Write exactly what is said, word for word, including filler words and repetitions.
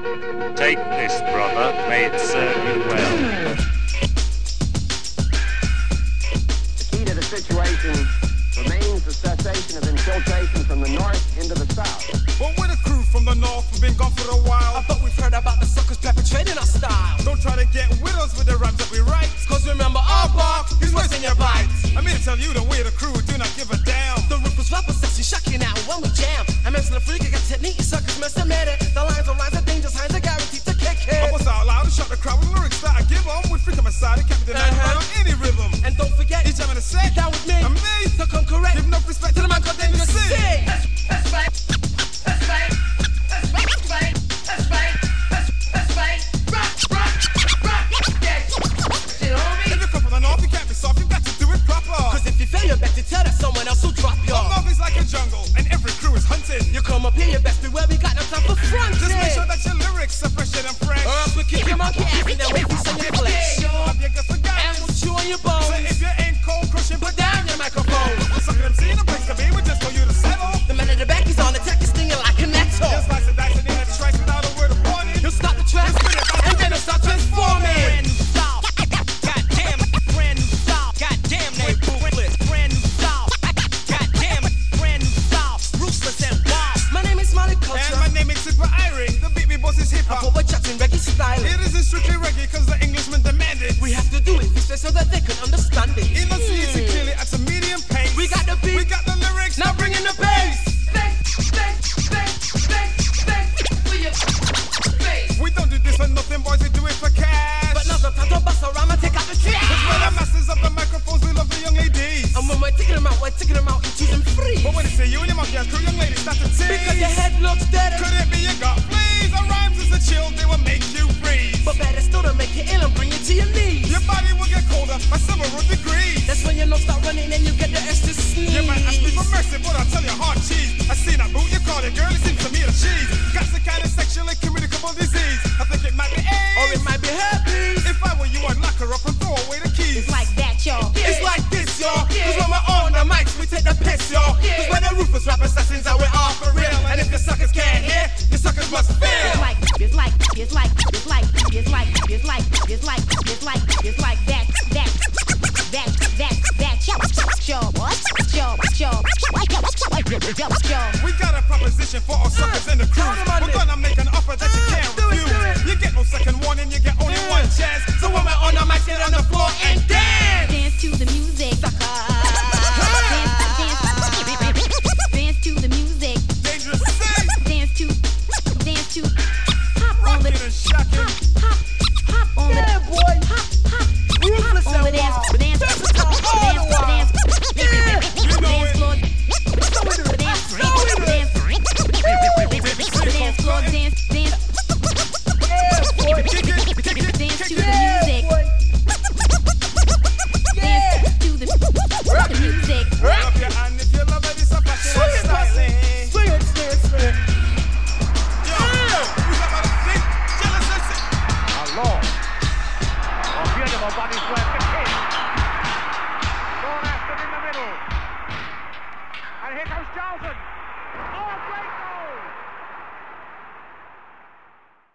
Take this, brother. May it serve you well. The key to the situation remains the cessation of infiltration from the north into the south. But we're the crew from the north, we've been gone for a while. I thought we've heard about the suckers perpetrating our style. Don't try to get with us with the rhymes that we write. Cause remember our bark is what's in your bites. I'm here to tell you that we're the crew, do not give a damn. The ruthless rapper sexy shocking out when we jam. I'm messing the freak, I got technique, suckers must admit it. The lines are lines of dangerous, signs are guaranteed to kick it. I was out loud and shot the crowd with lyrics that I give on. With freaking my side, it can't be denied Uh-huh. around any rhythm. And don't forget, Each time in a set, you're down with me. I'm me. So come correct. Give enough respect to the man called Daniel C. Sing. That's right. That's right. That's right. That's right. That's right. That's that's right. Rock, rock, rock. That shit, homie. If you come from the north, you can't be soft, you got to do it proper. Cause if you fail, you better tell that someone else will drop you. The north is like a jungle, and every crew is hunting. You come up here, you best beware, we got no time for fronting. Just make sure that your lyrics are fresh and fresh. Or else we kick your monkey ass and then we be singing flesh. Have you got some And guys? we'll chew on your So bones. if you ain't cold crushing, Put down your microphone. sucker them see the place to be, we just for you to settle. The man in the back is on the tech, is stinging like a metal. Just like the dice and in a track without a word of warning. He'll stop the track and then he'll start transforming. Brand new style. Goddamn. Brand new style. Goddamn. They ruthless. Brand new style. Goddamn. Brand new style. Ruthless and wild. My name is Molly And Culture. my name is Super Irie, the beat me boss is hip But hop. we're chatting reggae style. It isn't strictly reggae cause the Englishmen demand it. We have to do it this way so that they can understand it. Enunciate it clearly at a medium pace. We got the beat. We got the lyrics. Now bring in the bass. Face, face, face, face, face. For your face. We don't do this for nothing, boys, we do it for cash. But now's the time to bust around and take out the Cause we're the trash. masters of the microphones, we love the young ladies. And when we're taking them out, we're taking them out and choosing free. But when they say you and your monkey ass crew, young ladies, start to tease. Because your head looks dead. Could it be you got fleas? Our rhymes is a chill, they will make you freeze. But better still to make it ill and bring you to your knees. Your body will get colder by several degrees. That's when you know start running and you get the extra sneeze. You might ask me for mercy, but I'll tell you hard cheese. I seen that boot, you call it girl, it seems to me the cheese. Got the kind of sexually communicable disease. I think it might be AIDS. Or it might be herpes. If I were you, I'd lock her up and throw away the keys. It's like that, y'all. It's like this, y'all. Cause when we're on the mics, we take the piss, y'all. Cause we're the ruthless rap assassins and we're all for real. And if the suckers can't hear, the suckers must It's feel. like, it's like, it's like, it's like, it's like, it's like, it's like, it's like, it's like that, that, that, that, that, show, show, what, show, show, show. We got a proposition for all suckers in the crew. Count 'em on We're it. gonna make an offer that you can't Do it, refuse. do it. You get no second warning, you get only Yeah. one chance. So when we're on the mics, get on the floor and dance. Dance to the music, sucker. Dance, dance, dance to the music. Dangerous things, Dance to, dance to, hop on the, rocking and shocking. hop, hop on the, Yeah, boy. hop, hop, Ruthless hop on the and dance, wild. dance, dance, dance, dance, You know dance it. floor, So we do it. dance, So we do it. dance, dance floor, dance, dance, Yeah, boy. Kick it, kick it, dance kick to it. the Yeah, music, boy. Yeah. dance to the, the music. Roll up your hand if you love it, it's a fashion Swing and it, styling. Swing it, swing it, swing it. Yo, who's up on the thing? Jealous and sick. Alors, on vient de mon body slam to King. Gone after in the middle. And here comes Johnson. Oh, great